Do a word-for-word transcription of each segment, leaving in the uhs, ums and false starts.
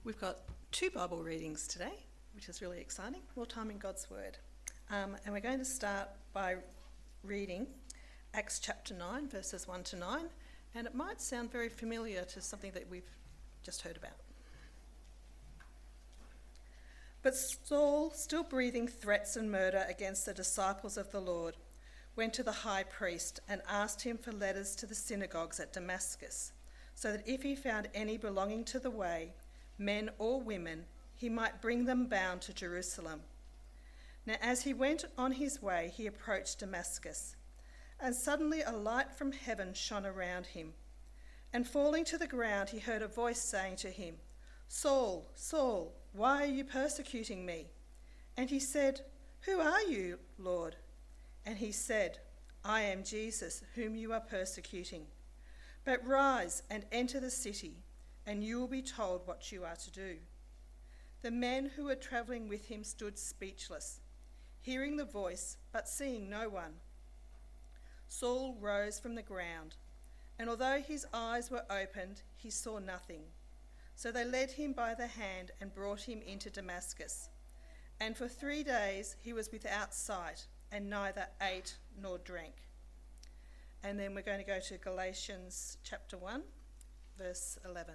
We've got two Bible readings today, which is really exciting, more time in God's Word. Um, and we're going to start by reading Acts chapter nine, verses one to nine, and it might sound very familiar to something that we've just heard about. But Saul, still breathing threats and murder against the disciples of the Lord, went to the high priest and asked him for letters to the synagogues at Damascus, so that if he found any belonging to the way, men or women, he might bring them bound to Jerusalem. Now as he went on his way, he approached Damascus, and suddenly a light from heaven shone around him. And falling to the ground, he heard a voice saying to him, "Saul, Saul, why are you persecuting me?" And he said, "Who are you, Lord?" And he said, "I am Jesus, whom you are persecuting. But rise and enter the city, and you will be told what you are to do." The men who were travelling with him stood speechless, hearing the voice, but seeing no one. Saul rose from the ground, and although his eyes were opened, he saw nothing. So they led him by the hand and brought him into Damascus. And for three days he was without sight, and neither ate nor drank. And then we're going to go to Galatians chapter one, verse eleven.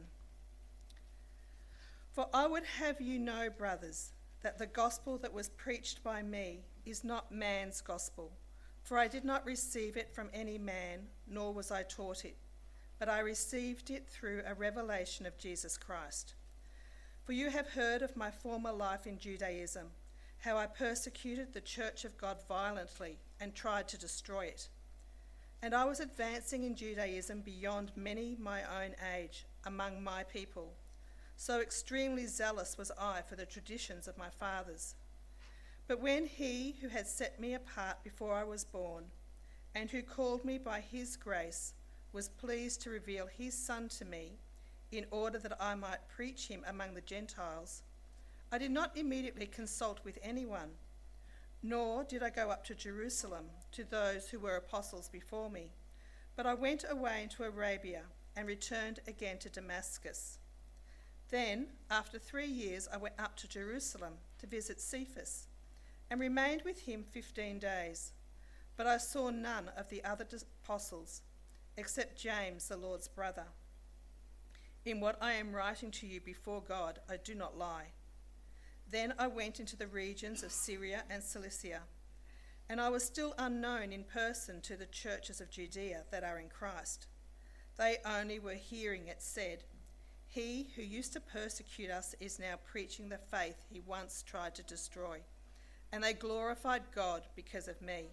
"For I would have you know, brothers, that the gospel that was preached by me is not man's gospel. For I did not receive it from any man, nor was I taught it, but I received it through a revelation of Jesus Christ. For you have heard of my former life in Judaism, how I persecuted the church of God violently and tried to destroy it. And I was advancing in Judaism beyond many my own age among my people. So extremely zealous was I for the traditions of my fathers. But when he who had set me apart before I was born, and who called me by his grace, was pleased to reveal his Son to me, in order that I might preach him among the Gentiles, I did not immediately consult with anyone, nor did I go up to Jerusalem to those who were apostles before me, but I went away into Arabia and returned again to Damascus. Then, after three years, I went up to Jerusalem to visit Cephas, and remained with him fifteen days. But I saw none of the other apostles, except James, the Lord's brother. In what I am writing to you before God, I do not lie. Then I went into the regions of Syria and Cilicia, and I was still unknown in person to the churches of Judea that are in Christ. They only were hearing it said, 'He who used to persecute us is now preaching the faith he once tried to destroy.' And they glorified God because of me.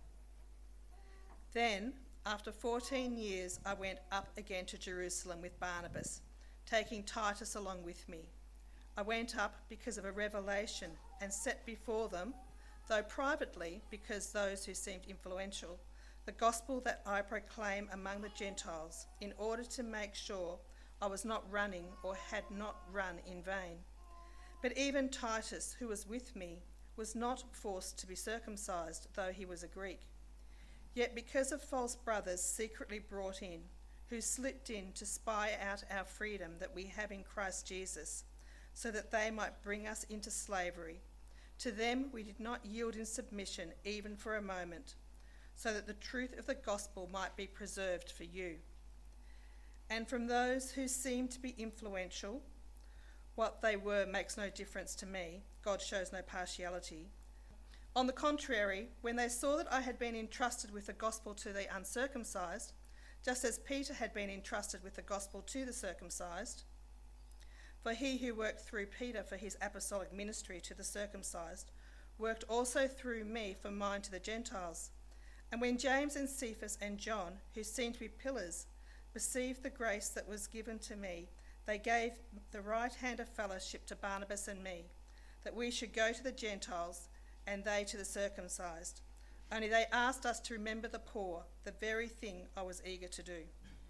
Then, after fourteen years, I went up again to Jerusalem with Barnabas, taking Titus along with me. I went up because of a revelation and set before them, though privately, because those who seemed influential, the gospel that I proclaim among the Gentiles, in order to make sure I was not running or had not run in vain. But even Titus, who was with me, was not forced to be circumcised, though he was a Greek. Yet because of false brothers secretly brought in, who slipped in to spy out our freedom that we have in Christ Jesus, so that they might bring us into slavery, to them we did not yield in submission even for a moment, so that the truth of the gospel might be preserved for you. And from those who seemed to be influential, what they were makes no difference to me. God shows no partiality. On the contrary, when they saw that I had been entrusted with the gospel to the uncircumcised, just as Peter had been entrusted with the gospel to the circumcised, for he who worked through Peter for his apostolic ministry to the circumcised, worked also through me for mine to the Gentiles. And when James and Cephas and John, who seemed to be pillars, perceived the grace that was given to me, they gave the right hand of fellowship to Barnabas and me, that we should go to the Gentiles and they to the circumcised. Only they asked us to remember the poor, the very thing I was eager to do."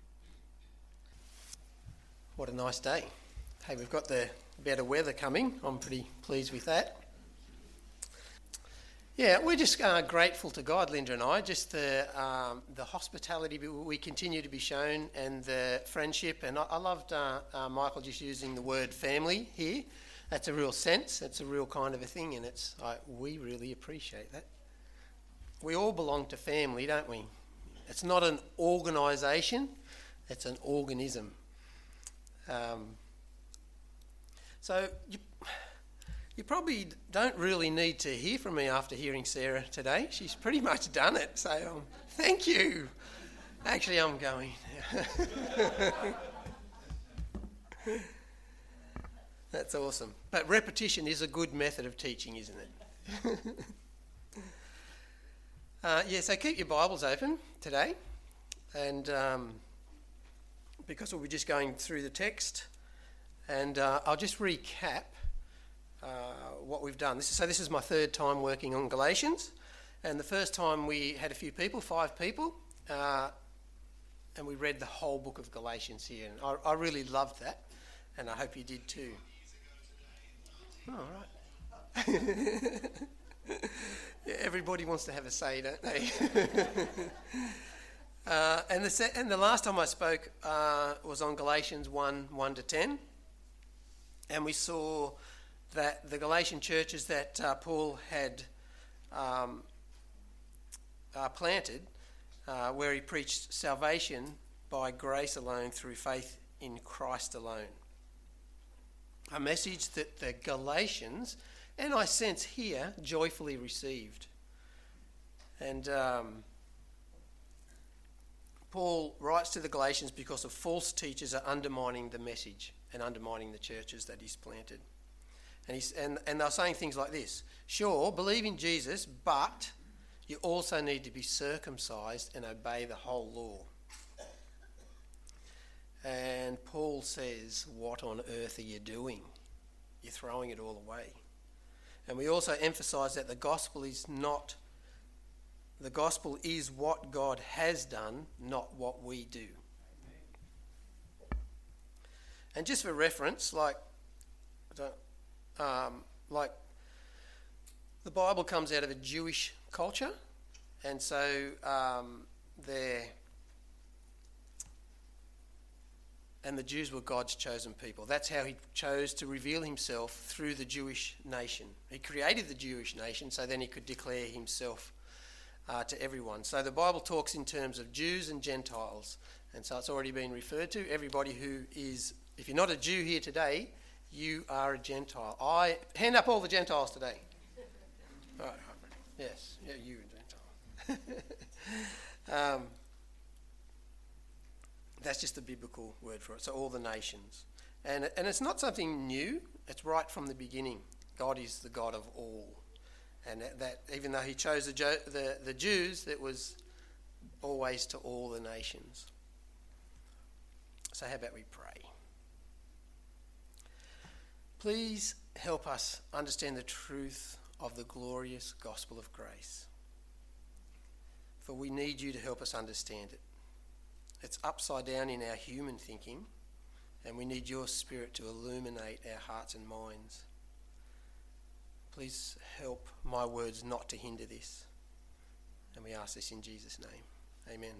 What a nice day. Hey, we've got the better weather coming. I'm pretty pleased with that. Yeah, we're just uh, grateful to God, Linda and I, just the um, the hospitality we continue to be shown and the friendship. And I, I loved uh, uh, Michael just using the word family here. That's a real sense. That's a real kind of a thing, and it's uh, we really appreciate that. We all belong to family, don't we? It's not an organisation, it's an organism. Um, so you, you probably don't really need to hear from me after hearing Sarah today. She's pretty much done it, so um, thank you. Actually, I'm going. That's awesome. But repetition is a good method of teaching, isn't it? uh, yeah, so keep your Bibles open today. And um, because we'll be just going through the text. And uh, I'll just recap uh, what we've done. This is, so this is my third time working on Galatians. And the first time we had a few people, five people. Uh, and we read the whole book of Galatians here. And I, I really loved that. And I hope you did too. Oh, all right. Yeah, everybody wants to have a say, don't they? uh, and, the se- and the last time I spoke uh, was on Galatians one, one to ten. And we saw that the Galatian churches that uh, Paul had um, uh, planted, uh, where he preached salvation by grace alone through faith in Christ alone. A message that the Galatians, and I sense here, joyfully received. And um, Paul writes to the Galatians because of false teachers are undermining the message and undermining the churches that he's planted. And, he's, and, and they're saying things like this: sure, believe in Jesus, but you also need to be circumcised and obey the whole law. And Paul says, what on earth are you doing? You're throwing it all away. And we also emphasise that the gospel is not, the gospel is what God has done, not what we do. And just for reference, like, I don't, um, like the Bible comes out of a Jewish culture, and so um, they're and the Jews were God's chosen people. That's how he chose to reveal himself, through the Jewish nation. He created the Jewish nation so then he could declare himself uh, to everyone. So the Bible talks in terms of Jews and Gentiles. And so it's already been referred to. Everybody who is, if you're not a Jew here today, you are a Gentile. I hand up all the Gentiles today. All right. Yes, yeah, you a Gentile. um, That's just the biblical word for it. So all the nations. And, and it's not something new. It's right from the beginning. God is the God of all. And that, that even though he chose the, the, the Jews, it was always to all the nations. So how about we pray? Please help us understand the truth of the glorious gospel of grace. For we need you to help us understand it. It's upside down in our human thinking, and we need your Spirit to illuminate our hearts and minds. Please help my words not to hinder this. And we ask this in Jesus' name. Amen.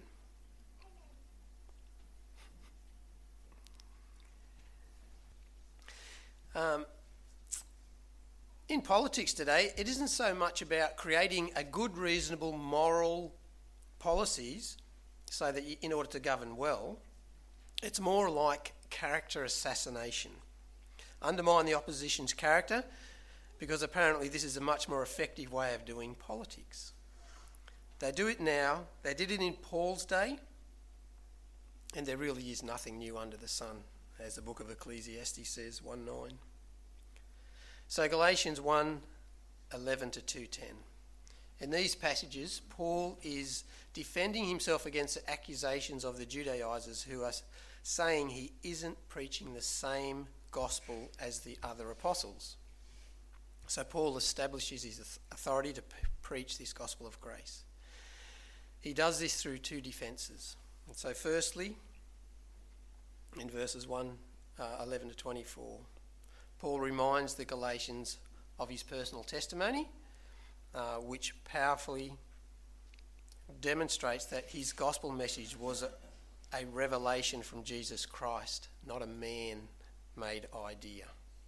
Um, in politics today, it isn't so much about creating a good, reasonable, moral policies so that you, in order to govern well, it's more like character assassination. Undermine the opposition's character, because apparently this is a much more effective way of doing politics. They do it now. They did it in Paul's day, and there really is nothing new under the sun, as the book of Ecclesiastes says, one nine. So Galatians one eleven to two ten. In these passages, Paul is defending himself against the accusations of the Judaizers who are saying he isn't preaching the same gospel as the other apostles. So Paul establishes his authority to p- preach this gospel of grace. He does this through two defences. And so firstly, in verses one, uh, eleven to twenty-four, Paul reminds the Galatians of his personal testimony uh, which powerfully demonstrates that his gospel message was a, a revelation from Jesus Christ, not a man-made idea.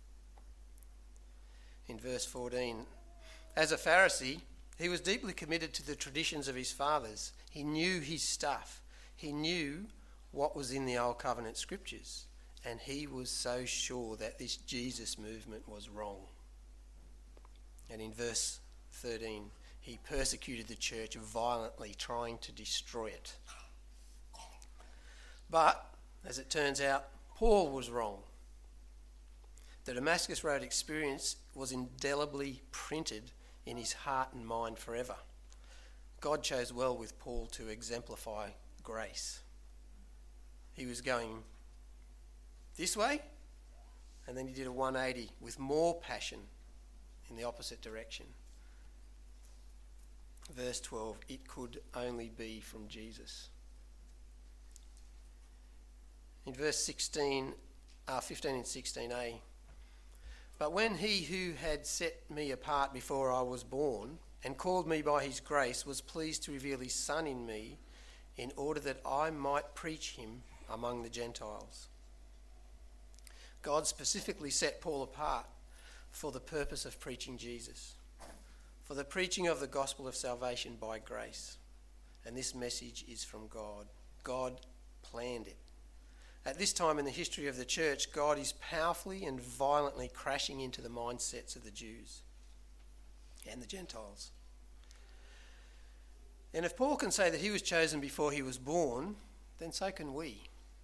In verse fourteen, as a Pharisee, he was deeply committed to the traditions of his fathers. He knew his stuff. He knew what was in the Old Covenant scriptures, and he was so sure that this Jesus movement was wrong. And in verse thirteen, he persecuted the church violently, trying to destroy it. But, as it turns out, Paul was wrong. The Damascus Road experience was indelibly printed in his heart and mind forever. God chose well with Paul to exemplify grace. He was going this way, and then he did a one eighty with more passion in the opposite direction. Verse twelve, it could only be from Jesus. In verse sixteen, uh, fifteen and sixteen a, but when he who had set me apart before I was born and called me by his grace was pleased to reveal his Son in me in order that I might preach him among the Gentiles. God specifically set Paul apart for the purpose of preaching Jesus, for the preaching of the gospel of salvation by grace. And this message is from God. God planned it. At this time in the history of the church, God is powerfully and violently crashing into the mindsets of the Jews and the Gentiles. And if Paul can say that he was chosen before he was born, then so can we.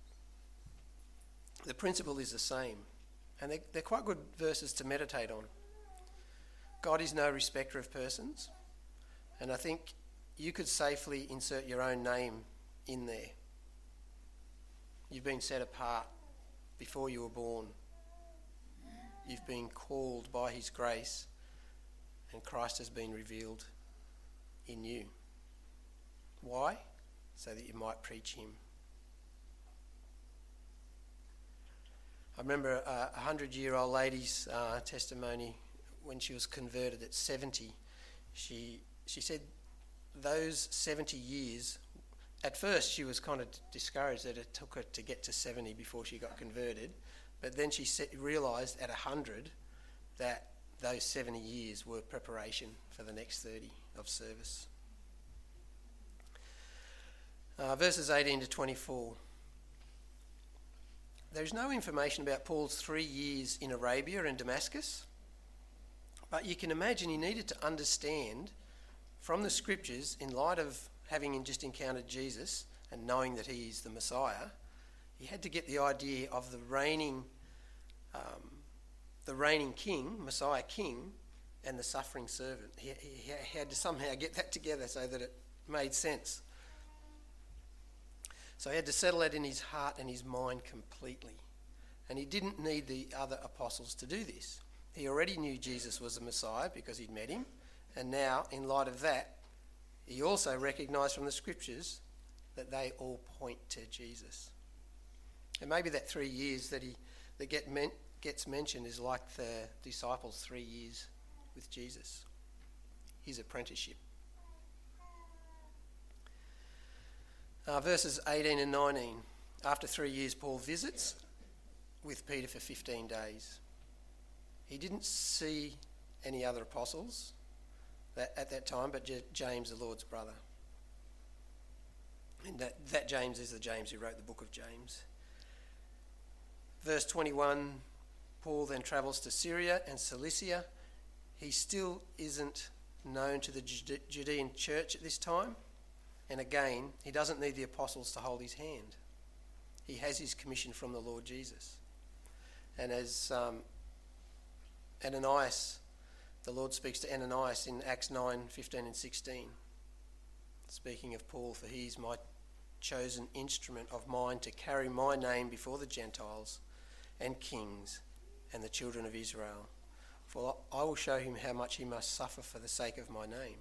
The principle is the same, and they're, they're quite good verses to meditate on. God is no respecter of persons, and I think you could safely insert your own name in there. You've been set apart before you were born. You've been called by his grace, and Christ has been revealed in you. Why? So that you might preach him. I remember a hundred-year-old lady's uh, testimony when she was converted at seventy. She she said those seventy years, at first she was kind of discouraged that it took her to get to seventy before she got converted, but then she realised at one hundred that those seventy years were preparation for the next thirty of service. Uh, verses eighteen to twenty-four. There is no information about Paul's three years in Arabia and Damascus, but you can imagine he needed to understand from the scriptures, in light of having just encountered Jesus and knowing that he is the Messiah, he had to get the idea of the reigning, um, the reigning king, Messiah king, and the suffering servant. He, he, he had to somehow get that together so that it made sense. So he had to settle it in his heart and his mind completely. And he didn't need the other apostles to do this. He already knew Jesus was the Messiah because he'd met him. And now, in light of that, he also recognised from the scriptures that they all point to Jesus. And maybe that three years that he that get men, gets mentioned is like the disciples' three years with Jesus, his apprenticeship. Uh, verses eighteen and nineteen. After three years, Paul visits with Peter for fifteen days. He didn't see any other apostles that, at that time, but J- James, the Lord's brother. And that, that James is the James who wrote the book of James. Verse twenty-one, Paul then travels to Syria and Cilicia. He still isn't known to the Jude- Judean church at this time. And again, he doesn't need the apostles to hold his hand. He has his commission from the Lord Jesus. And as um, Ananias, the Lord speaks to Ananias in Acts nine, fifteen and sixteen. Speaking of Paul, for he is my chosen instrument of mine to carry my name before the Gentiles and kings and the children of Israel. For I will show him how much he must suffer for the sake of my name.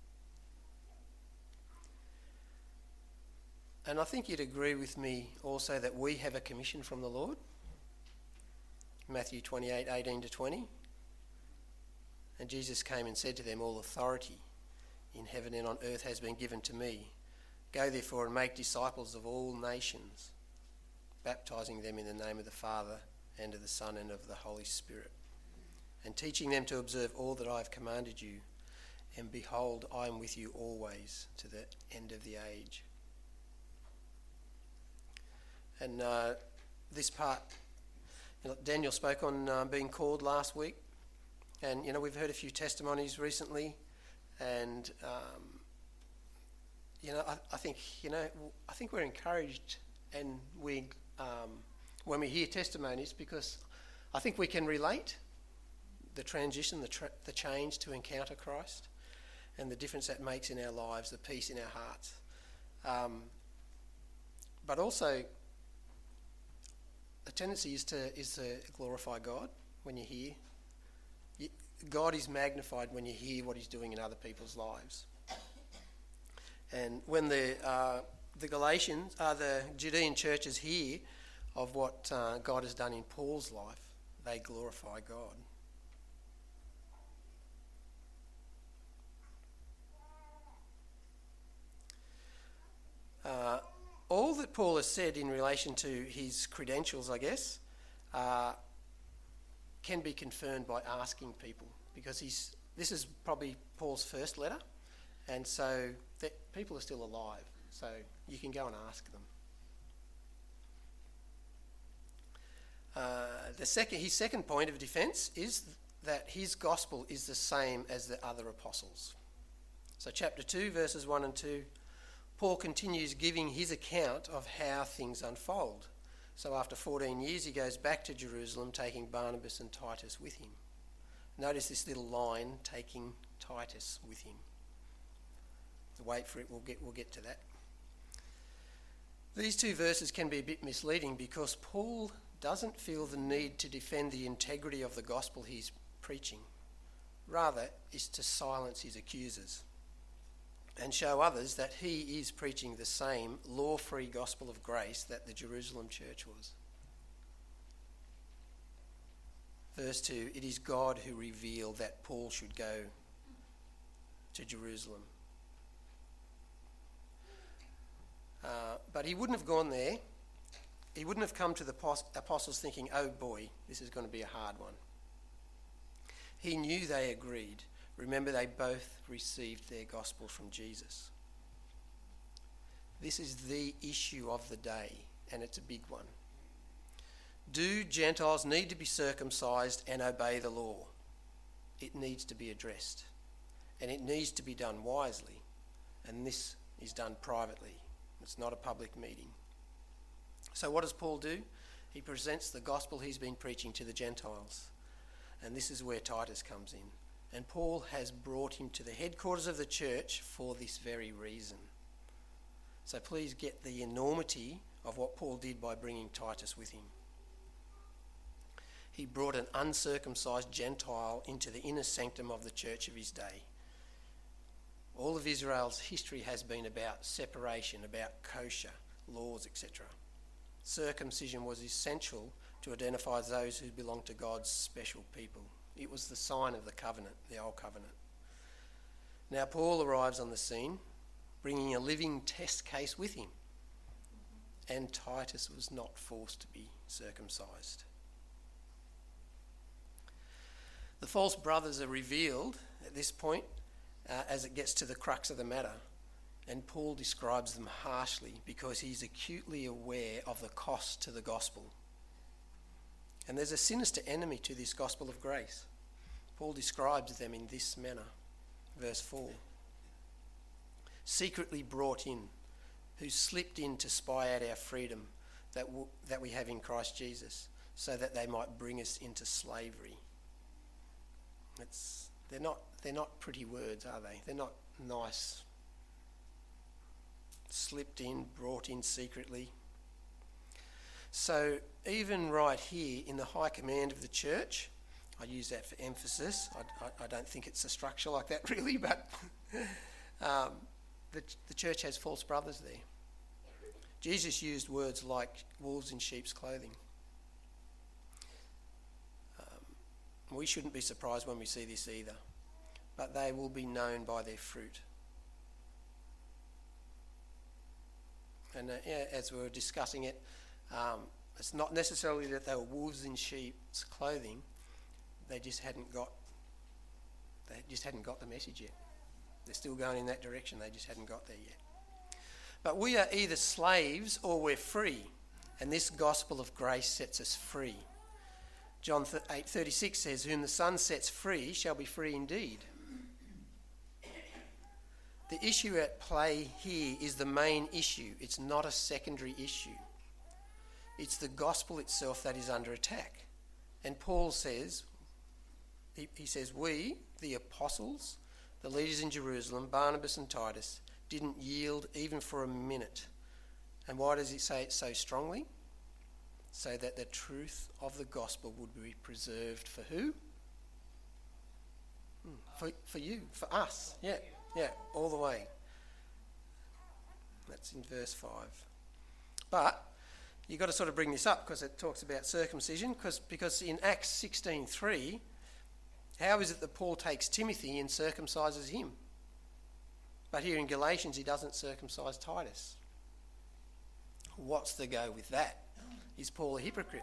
And I think you'd agree with me also that we have a commission from the Lord. Matthew twenty-eight, eighteen to twenty. And Jesus came and said to them, "All authority in heaven and on earth has been given to me. Go therefore and make disciples of all nations, baptizing them in the name of the Father and of the Son and of the Holy Spirit, and teaching them to observe all that I have commanded you. And behold, I am with you always to the end of the age." And uh, this part, you know, Daniel spoke on uh, being called last week. And, you know, we've heard a few testimonies recently. And, um, you know, I, I think, you know, I think we're encouraged and we, um, when we hear testimonies, because I think we can relate the transition, the, tra- the change to encounter Christ and the difference that makes in our lives, the peace in our hearts. Um, but also, the tendency is to is to glorify God when you hear. You, God is magnified when you hear what he's doing in other people's lives. And when the uh, the Galatians, uh, the Judean churches hear of what uh, God has done in Paul's life, they glorify God. Uh, all that Paul has said in relation to his credentials, I guess, uh, can be confirmed by asking people, because he's this is probably Paul's first letter, and so that people are still alive, so you can go and ask them. Uh, the second, his second point of defence is that his gospel is the same as the other apostles. So chapter two, verses one and two, Paul continues giving his account of how things unfold. So after fourteen years, he goes back to Jerusalem, taking Barnabas and Titus with him. Notice this little line, taking Titus with him. Wait for it, we'll get, we'll get to that. These two verses can be a bit misleading because Paul doesn't feel the need to defend the integrity of the gospel he's preaching. Rather, is to silence his accusers and show others that he is preaching the same law-free gospel of grace that the Jerusalem church was. Verse two, it is God who revealed that Paul should go to Jerusalem. Uh, but he wouldn't have gone there. He wouldn't have come to the apostles thinking, oh boy, this is going to be a hard one. He knew they agreed. Remember, they both received their gospel from Jesus. This is the issue of the day, and it's a big one. Do Gentiles need to be circumcised and obey the law? It needs to be addressed, and it needs to be done wisely, and this is done privately. It's not a public meeting. So what does Paul do? He presents the gospel he's been preaching to the Gentiles, and this is where Titus comes in. And Paul has brought him to the headquarters of the church for this very reason. So please get the enormity of what Paul did by bringing Titus with him. He brought an uncircumcised Gentile into the inner sanctum of the church of his day. All of Israel's history has been about separation, about kosher laws, et cetera. Circumcision was essential to identify those who belonged to God's special people. It was the sign of the covenant, the old covenant. Now Paul arrives on the scene, bringing a living test case with him. And Titus was not forced to be circumcised. The false brothers are revealed at this point uh, as it gets to the crux of the matter. And Paul describes them harshly because he's acutely aware of the cost to the gospel. And there's a sinister enemy to this gospel of grace. Paul describes them in this manner. Verse four. Secretly brought in, who slipped in to spy out our freedom that, w- that we have in Christ Jesus, so that they might bring us into slavery. It's, they're not, they're not pretty words, are they? They're not nice. Slipped in, brought in secretly. So even right here in the high command of the church, I use that for emphasis. I, I, I don't think it's a structure like that really, but um, the, the church has false brothers there. Jesus used words like wolves in sheep's clothing. Um, We shouldn't be surprised when we see this either. But they will be known by their fruit. And uh, yeah, as we were discussing it, um, it's not necessarily that they were wolves in sheep's clothing. They just hadn't got. They just hadn't got the message yet. They're still going in that direction. They just hadn't got there yet. But we are either slaves or we're free, and this gospel of grace sets us free. John eight thirty-six says, "Whom the Son sets free shall be free indeed." The issue at play here is the main issue. It's not a secondary issue. It's the gospel itself that is under attack. And Paul says, he, he says, we, the apostles, the leaders in Jerusalem, Barnabas and Titus, didn't yield even for a minute. And why does he say it so strongly? So that the truth of the gospel would be preserved for who? Hmm, for, for you, for us, yeah. Yeah, all the way. That's in verse five. But you've got to sort of bring this up because it talks about circumcision, because because in Acts sixteen three, how is it that Paul takes Timothy and circumcises him? But here in Galatians he doesn't circumcise Titus. What's the go with that? Is Paul a hypocrite?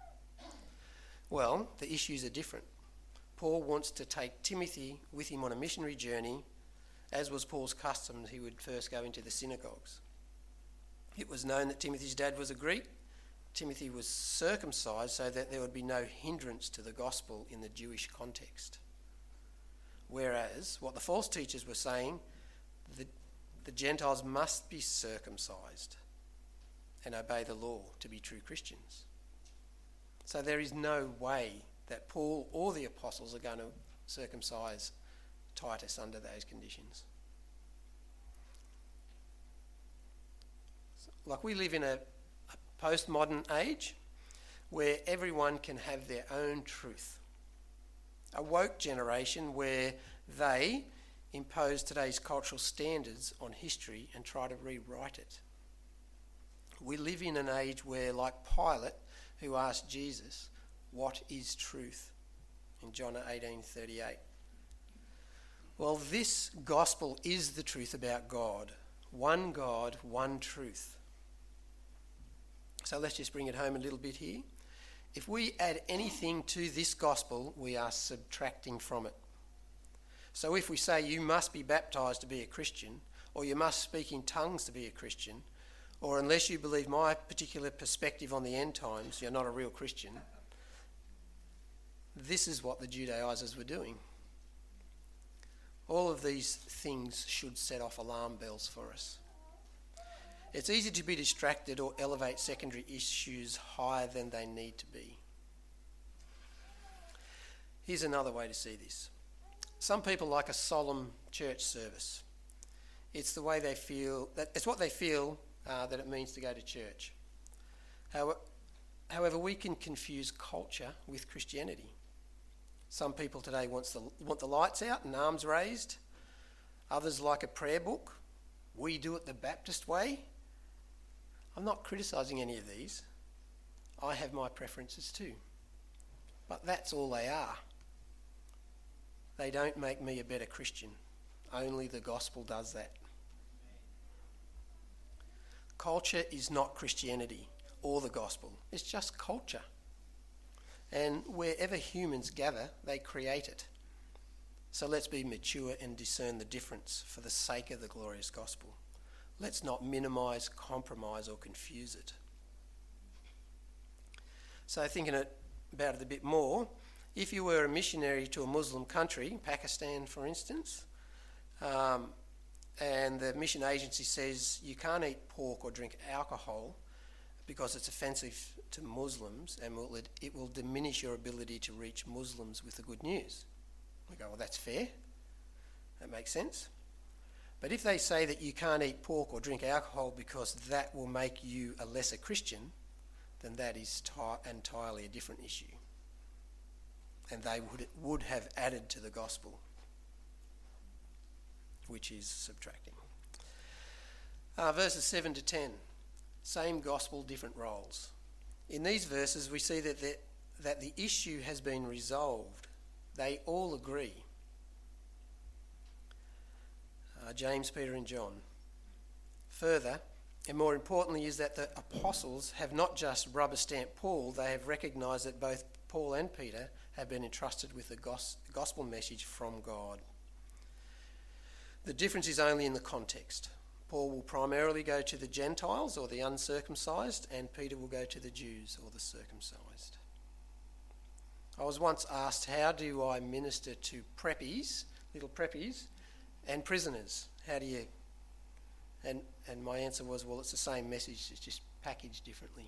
Well, the issues are different. Paul wants to take Timothy with him on a missionary journey. As was Paul's custom, he would first go into the synagogues. It was known that Timothy's dad was a Greek. Timothy was circumcised so that there would be no hindrance to the gospel in the Jewish context. Whereas what the false teachers were saying, the, the Gentiles must be circumcised and obey the law to be true Christians. So there is no way that Paul or the apostles are going to circumcise Titus under those conditions. Like, we live in a, a postmodern age where everyone can have their own truth. A woke generation where they impose today's cultural standards on history and try to rewrite it. We live in an age where, like Pilate, who asked Jesus, "What is truth?" in John eighteen thirty-eight. Well, this gospel is the truth about God. One God, one truth. So let's just bring it home a little bit here. If we add anything to this gospel, we are subtracting from it. So if we say you must be baptised to be a Christian, or you must speak in tongues to be a Christian, or unless you believe my particular perspective on the end times, you're not a real Christian, this is what the Judaizers were doing. All of these things should set off alarm bells for us. It's easy to be distracted or elevate secondary issues higher than they need to be. Here's another way to see this. Some people like a solemn church service. It's the way they feel, that it's what they feel uh, that it means to go to church. However, however, we can confuse culture with Christianity. Some people today wants the, want the lights out and arms raised. Others like a prayer book. We do it the Baptist way. I'm not criticising any of these. I have my preferences too. But that's all they are. They don't make me a better Christian. Only the gospel does that. Culture is not Christianity or the gospel. It's just culture. And wherever humans gather, they create it. So let's be mature and discern the difference for the sake of the glorious gospel. Let's not minimise, compromise or confuse it. So thinking it, about it a bit more, if you were a missionary to a Muslim country, Pakistan for instance, um, and the mission agency says you can't eat pork or drink alcohol because it's offensive to Muslims and will, it, it will diminish your ability to reach Muslims with the good news. We go, well, that's fair. That makes sense. But if they say that you can't eat pork or drink alcohol because that will make you a lesser Christian, then that is t- entirely a different issue. And they would, would have added to the gospel, which is subtracting. Uh, verses seven to ten. Same gospel, different roles. In these verses, we see that the, that the issue has been resolved. They all agree. Uh, James, Peter and John. Further, and more importantly, is that the apostles have not just rubber-stamped Paul, they have recognised that both Paul and Peter have been entrusted with the gos- gospel message from God. The difference is only in the context. Paul will primarily go to the Gentiles or the uncircumcised, and Peter will go to the Jews or the circumcised. I was once asked, how do I minister to preppies, little preppies, and prisoners? How do you... And, and my answer was, well, it's the same message, it's just packaged differently.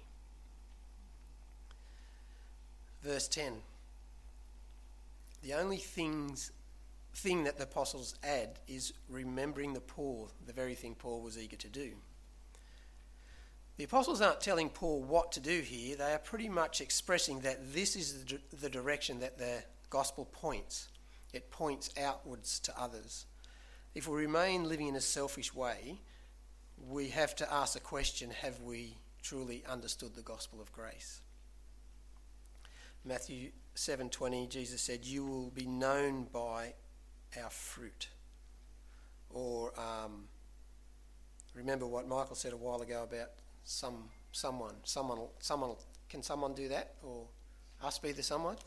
Verse ten. The only things, thing that the apostles add is remembering the poor, the very thing Paul was eager to do. The apostles aren't telling Paul what to do here, they are pretty much expressing that this is the, the direction that the gospel points. It points outwards to others. If we remain living in a selfish way, we have to ask the question, have we truly understood the gospel of grace? Matthew seven twenty, Jesus said, you will be known by our fruit. Or um, remember what Michael said a while ago about some someone. Someone, someone. Can someone do that? Or us be the someone?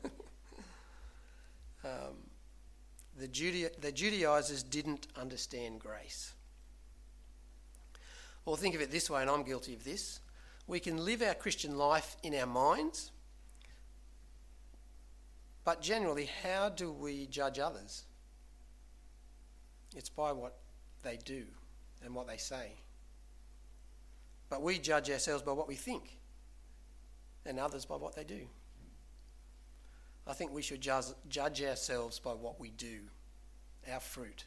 um, the, Judea- the Judaizers didn't understand grace. Or think of it this way, and I'm guilty of this. We can live our Christian life in our minds, but generally, how do we judge others? It's by what they do and what they say. But we judge ourselves by what we think, and others by what they do. I think we should judge, judge ourselves by what we do, our fruit.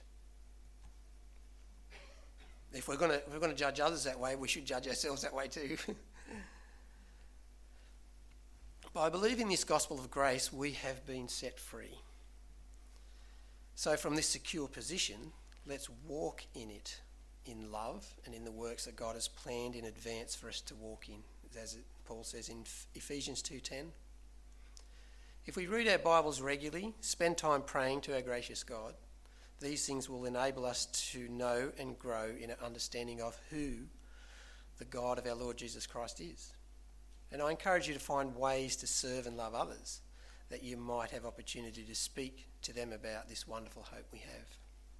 If we're going to if we're going to judge others that way, we should judge ourselves that way too. By believing this gospel of grace, we have been set free. So from this secure position, let's walk in it, in love and in the works that God has planned in advance for us to walk in, as Paul says in Ephesians two ten. If we read our Bibles regularly, spend time praying to our gracious God, these things will enable us to know and grow in an understanding of who the God of our Lord Jesus Christ is. And I encourage you to find ways to serve and love others, that you might have opportunity to speak to them about this wonderful hope we have.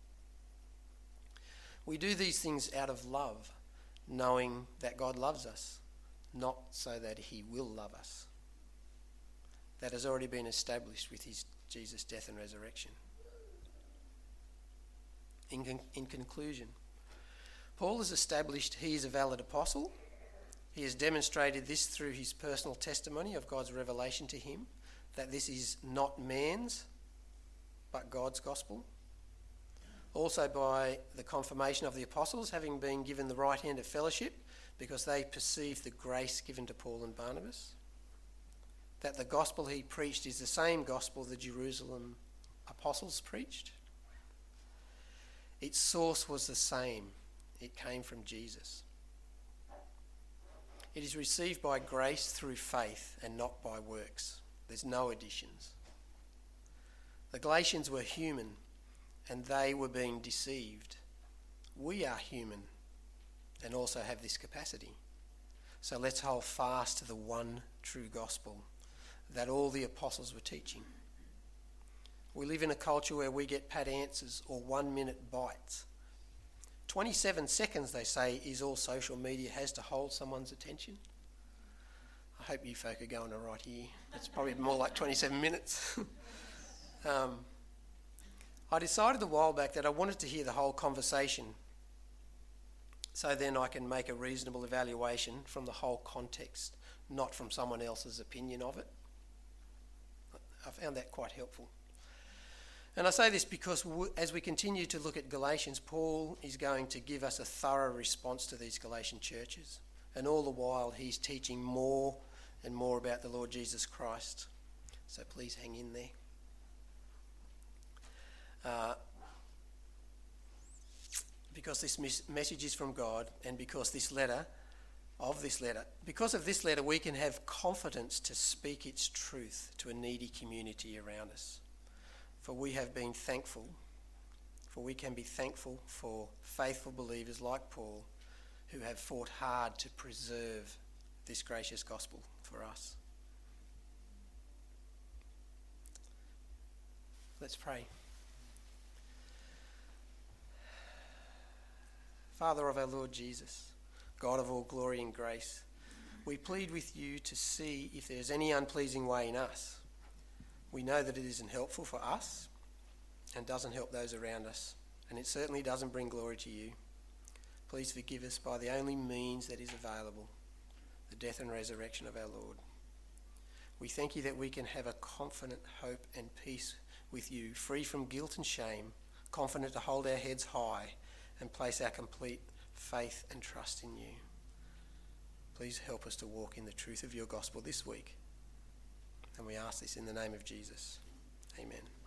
We do these things out of love, knowing that God loves us, not so that he will love us. That has already been established with his Jesus' death and resurrection. In, con- in conclusion, Paul has established he is a valid apostle. He has demonstrated this through his personal testimony of God's revelation to him, that this is not man's, but God's gospel. Also by the confirmation of the apostles having been given the right hand of fellowship because they perceived the grace given to Paul and Barnabas. That the gospel he preached is the same gospel the Jerusalem apostles preached. Its source was the same. It came from Jesus. It is received by grace through faith and not by works. There's no additions. The Galatians were human and they were being deceived. We are human and also have this capacity. So let's hold fast to the one true gospel that all the apostles were teaching. We live in a culture where we get pat answers or one-minute bites. twenty-seven seconds, they say, is all social media has to hold someone's attention. I hope you folk are going all right here. It's probably more like twenty-seven minutes. um, I decided a while back that I wanted to hear the whole conversation so then I can make a reasonable evaluation from the whole context, not from someone else's opinion of it. I found that quite helpful. And I say this because w- as we continue to look at Galatians, Paul is going to give us a thorough response to these Galatian churches. And all the while he's teaching more and more about the Lord Jesus Christ. So please hang in there. Uh, because this mes- message is from God and because this letter, of this letter, because of this letter we can have confidence to speak its truth to a needy community around us. for we have been thankful, for we can be thankful for faithful believers like Paul who have fought hard to preserve this gracious gospel for us. Let's pray. Father of our Lord Jesus, God of all glory and grace, we plead with you to see if there's any unpleasing way in us. We know that it isn't helpful for us and doesn't help those around us, and it certainly doesn't bring glory to you. Please forgive us by the only means that is available, the death and resurrection of our Lord. We thank you that we can have a confident hope and peace with you, free from guilt and shame, confident to hold our heads high and place our complete faith and trust in you. Please help us to walk in the truth of your gospel this week. And we ask this in the name of Jesus. Amen.